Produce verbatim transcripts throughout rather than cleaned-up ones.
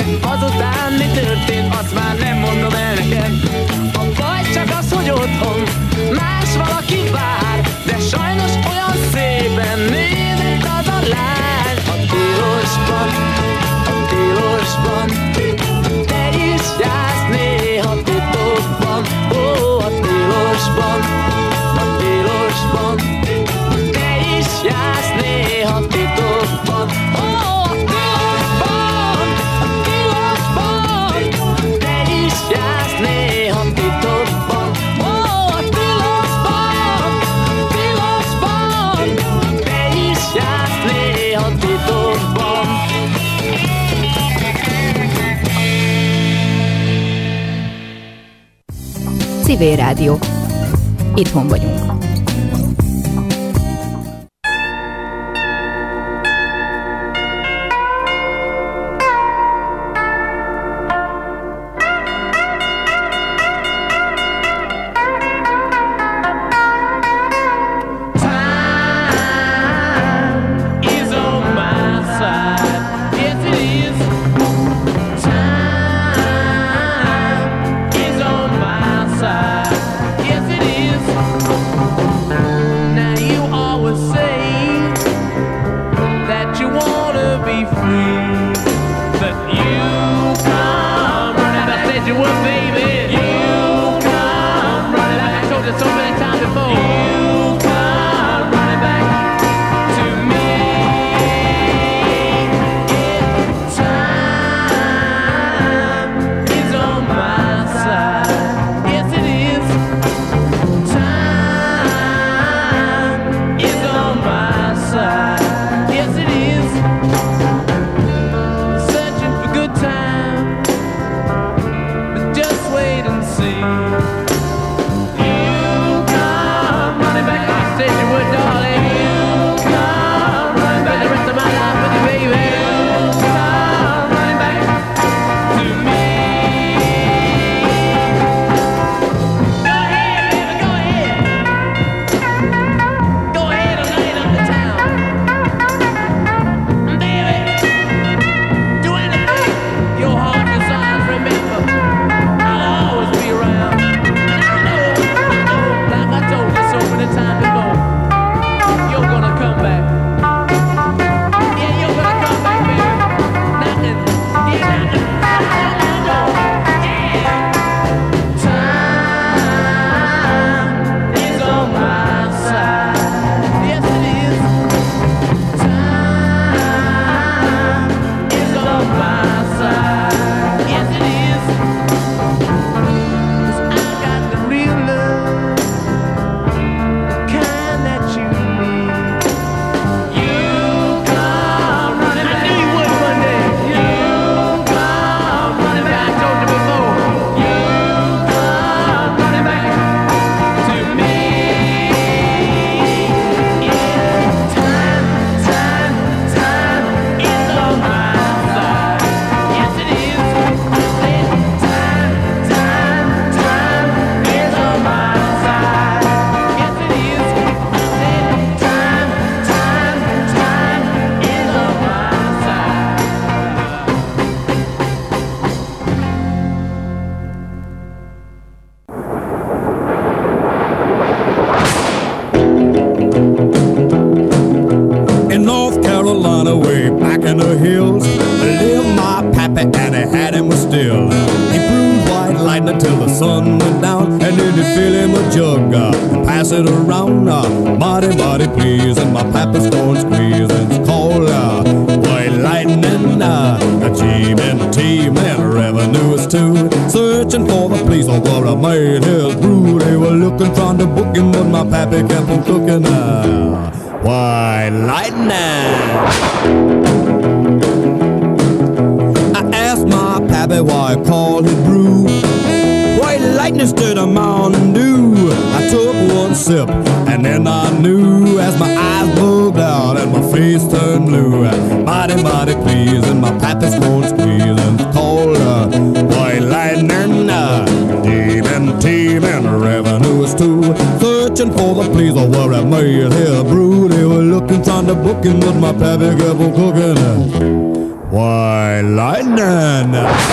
Azután mi történt, azt már nem mondom el neked. A baj csak az, hogy otthon más valaki vár, de sajnos olyan szépen nézett az a lány. A tilosban, a tilosban, te is jársz néha titokban. Ó, a tilosban, a tilosban, te is jársz néha titokban. Ó, a tilosban, a tilosban, te is jársz néha titokban. Ó, a tilosban, tilosban, te is jársz néha titokban. Civil Rádió. Itthon vagyunk. Why, lightning!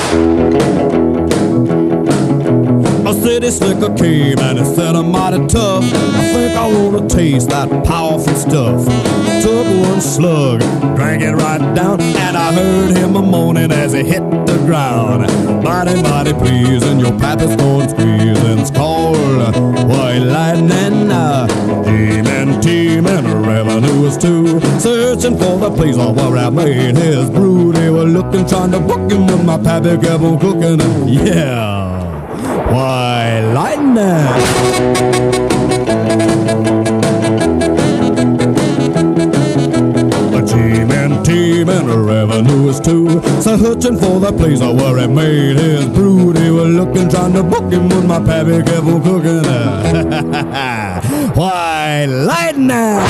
A city slicker came and he said I'm mighty tough. I think I wanna taste that powerful stuff. Took one slug, drank it right down, and I heard him a moaning as he hit the ground. Mighty, mighty pleasing, your pappy's going squeezing. It's called White Lightning. Teaming, teaming, revenue was too. Searching for the place where I made his brew. They were looking, trying to book him, but my pappy kept on cooking. Yeah. Why, lightning! A team and team and a revenue is too. So searching for the place where he made his brew. They were looking, trying to book him when my pappy kept on cooking. Why, lightning!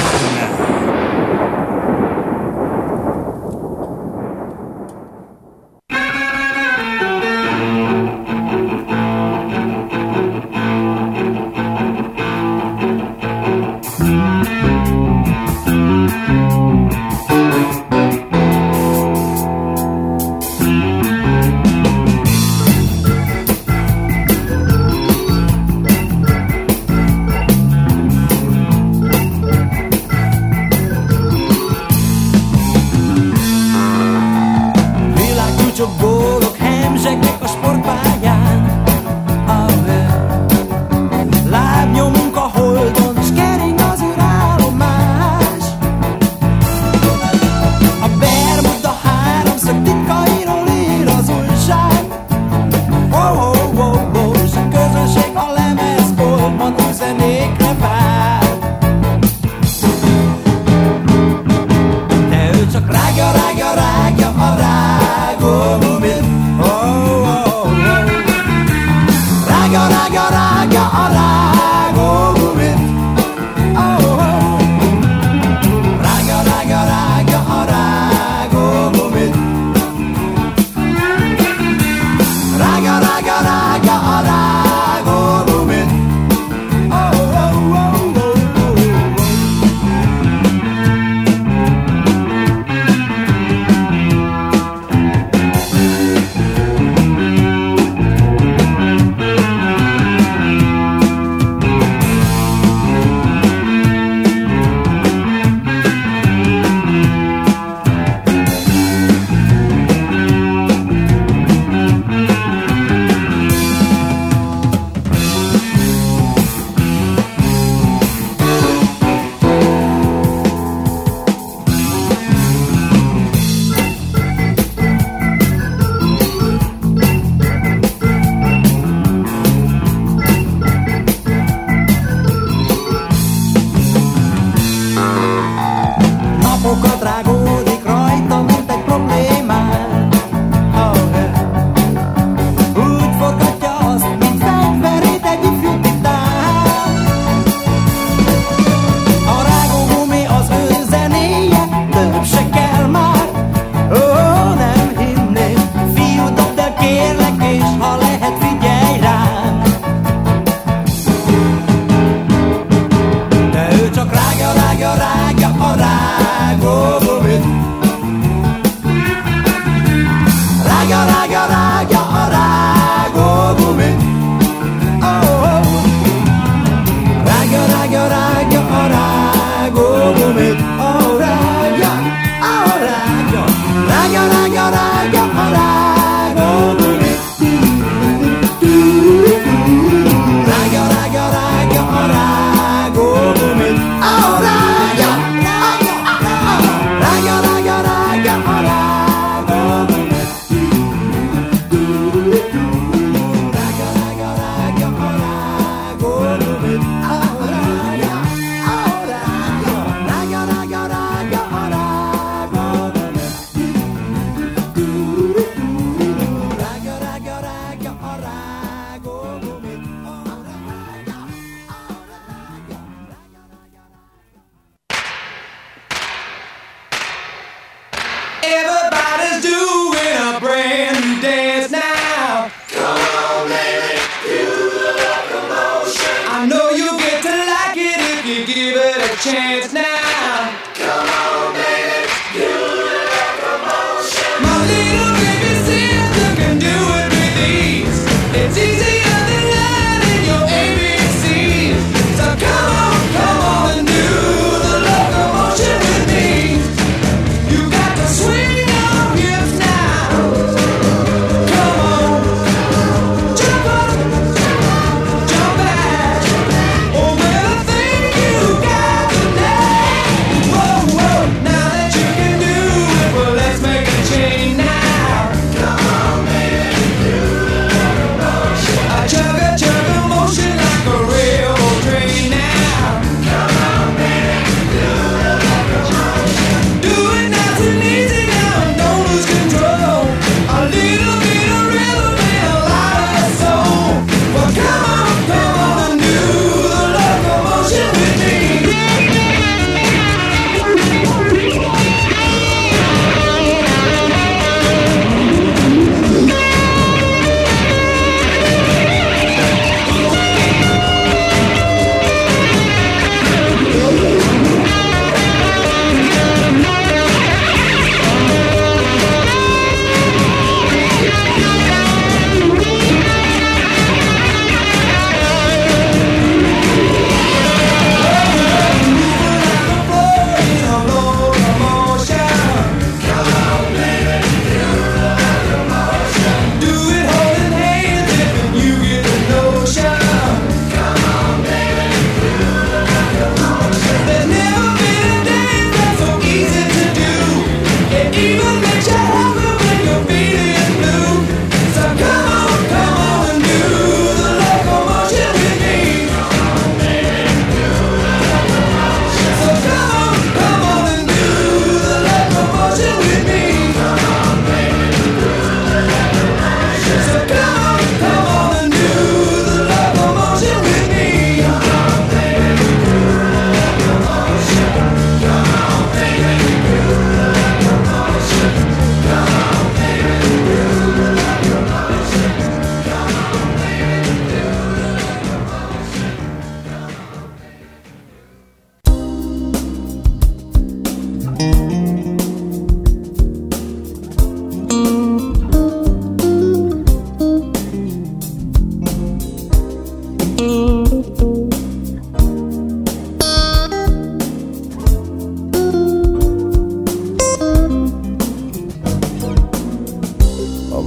Rágja, rágja, rágja a rágó gumit.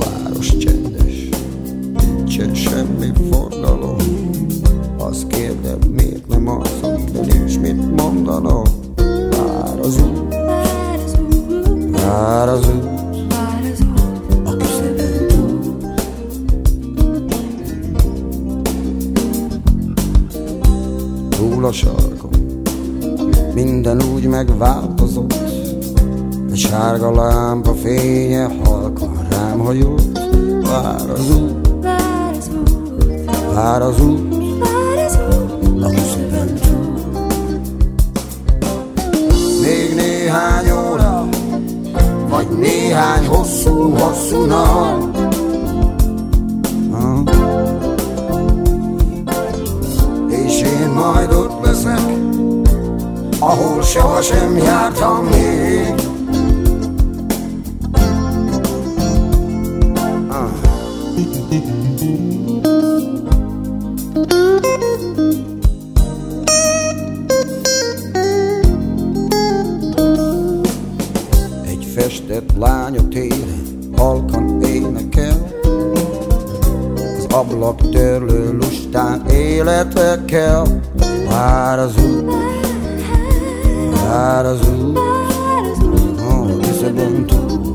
város csendes, nincsen semmi forgalom. Azt kérdem, miért nem alszom, de nincs mit mondanom. Vár az út, vár az út, a küszöbön túl. Túl a sarkon, minden úgy megváltozott. A sárga lámpa fénye halkan rám hajolt. Vár az út, vár az út, a küszöbön túl. Még néhány óra, vagy néhány hosszú-hosszú nap. Ha? És én majd ott leszek, ahol sohasem jártam még. Egy festett lány a téren halkan énekel, az ablak törlő lustán életekkel. Vár az út, vár az út, a küszöbön túl.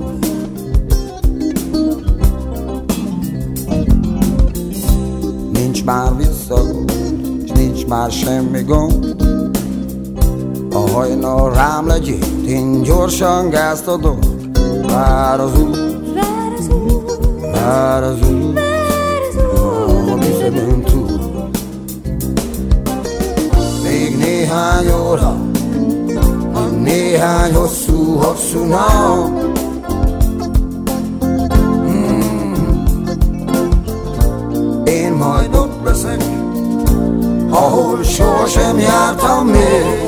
Nincs már visszaút, s nincs már semmi gond. A hajnal rám legyint, én gyorsan gázt adok. Vár az út, vár az út, a küszöbön túl. Még néhány óra, néhány hosszú-hosszú nap. hmm. Én majd ott leszek, ahol sohasem jártam még.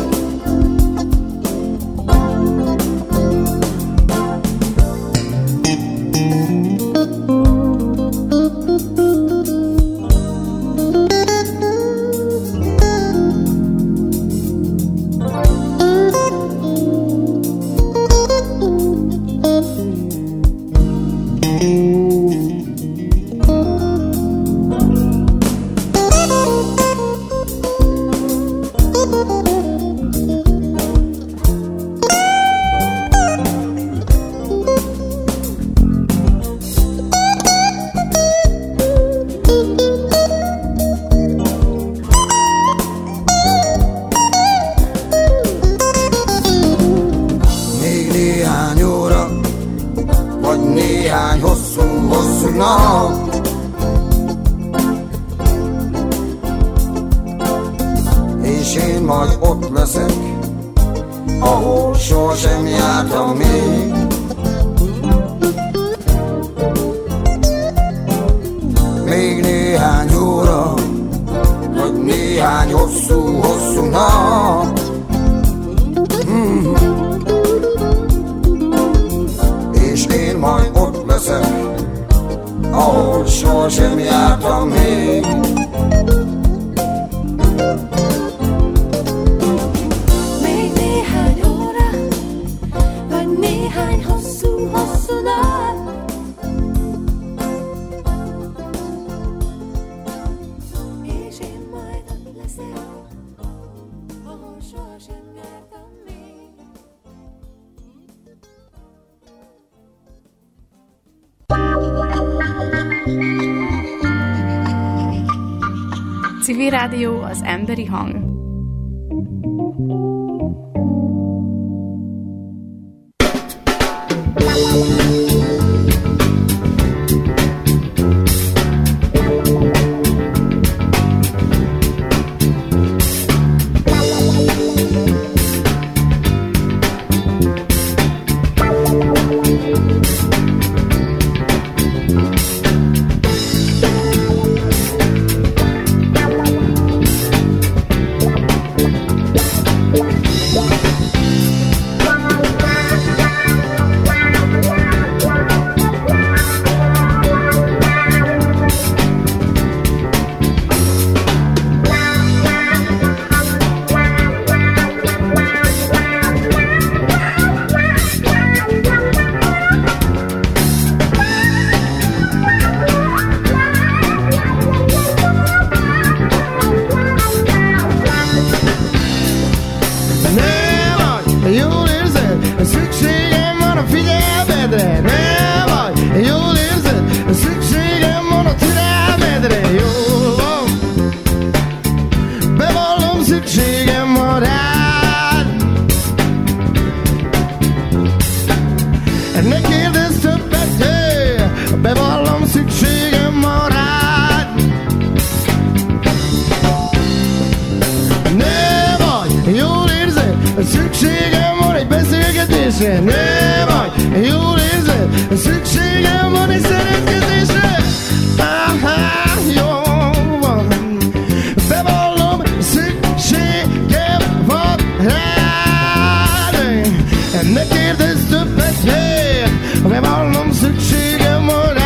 Civil Rádió, az emberi hang. kérdésre, ne vagy, jól érzed, szükségem van egy szeretkezésre. Aha, jó van, bevallom, szükségem van rád. Ne kérdezz többet, hey, bevallom, szükségem van rád.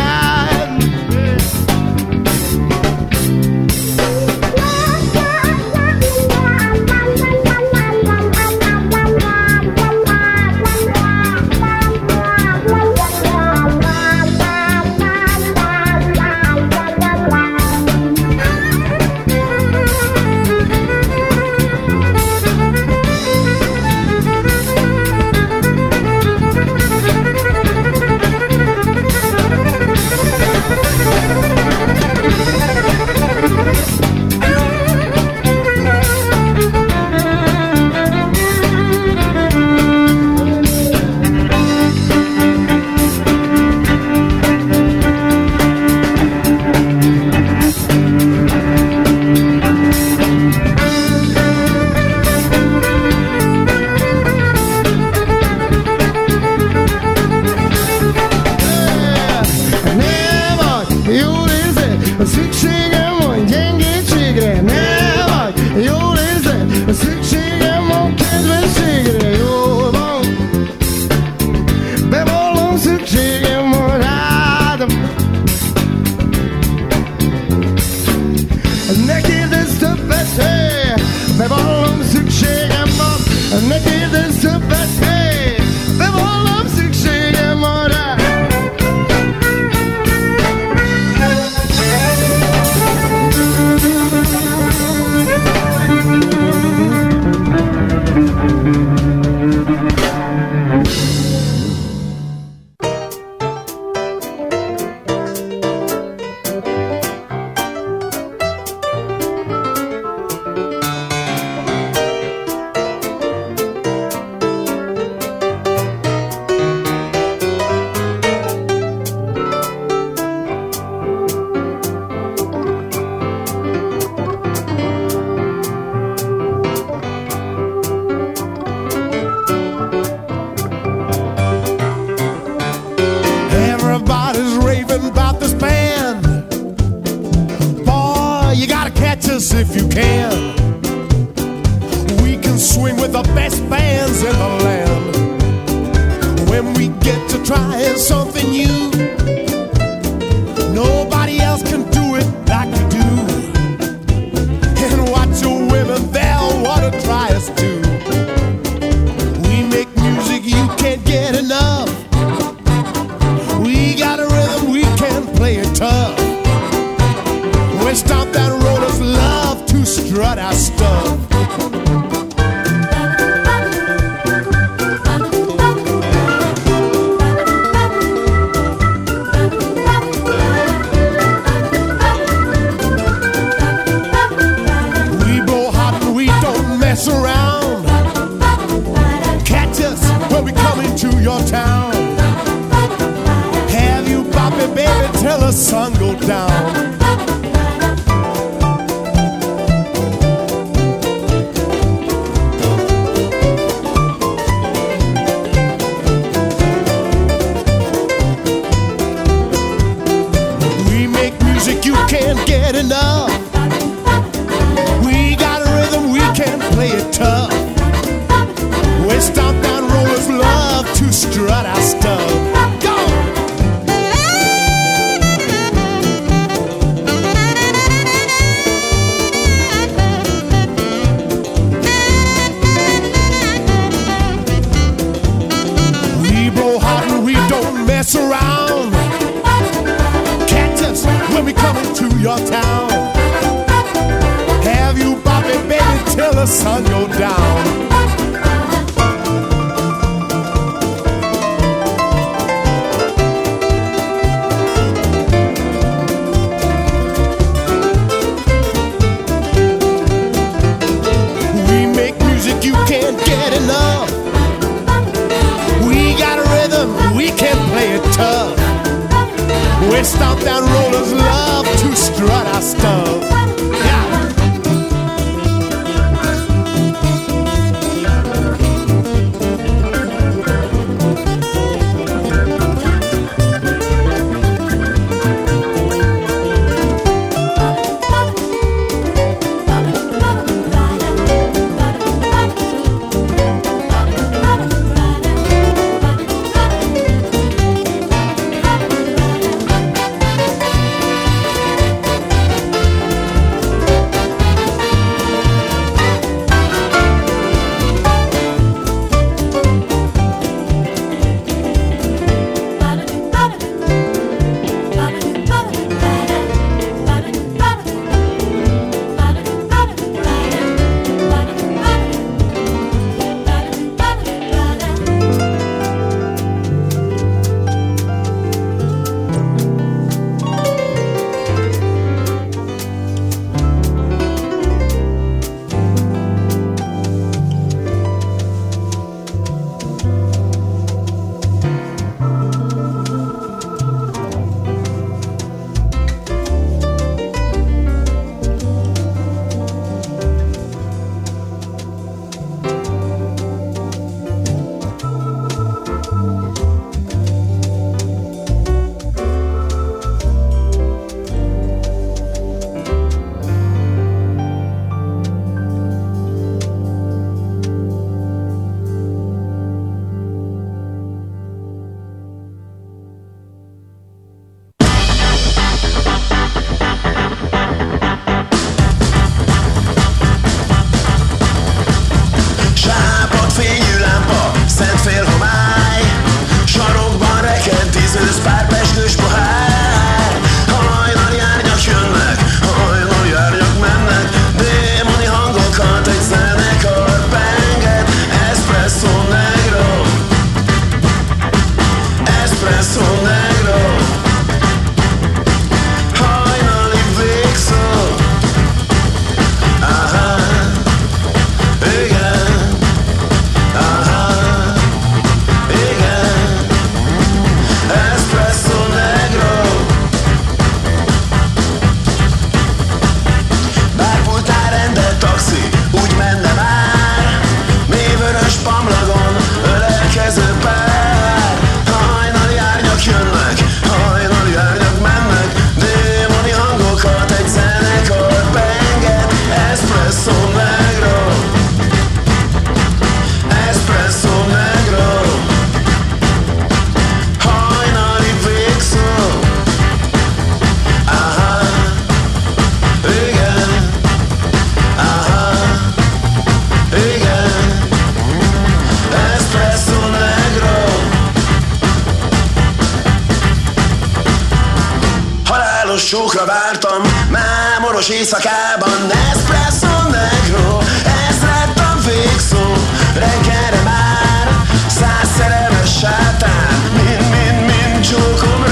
halálos csókra vártam, mámoros éjszakában. Espresso negro, ez lett a végszó. Reggelre már száz szerelmes sátán, mind, mind, mind csókom